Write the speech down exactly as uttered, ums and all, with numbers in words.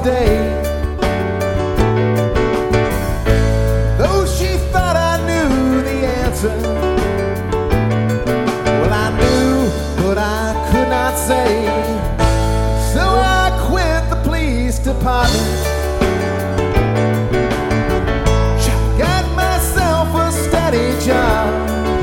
day. Though she thought I knew the answer, well, I knew, but I could not say. So I quit the police department